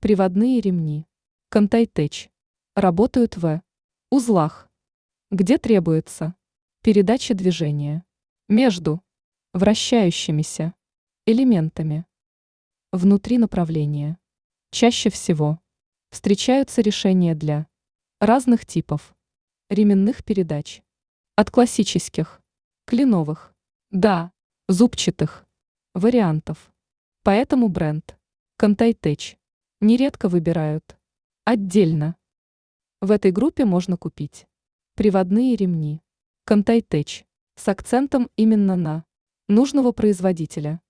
Приводные ремни Conti-Tech работают в узлах, где требуется передача движения между вращающимися элементами внутри направления. Чаще всего встречаются решения для разных типов ременных передач. От классических, кленовых, до зубчатых вариантов. Поэтому бренд Conti-Tech нередко выбирают отдельно. В этой группе можно купить приводные ремни Conti-Tech с акцентом именно на нужного производителя.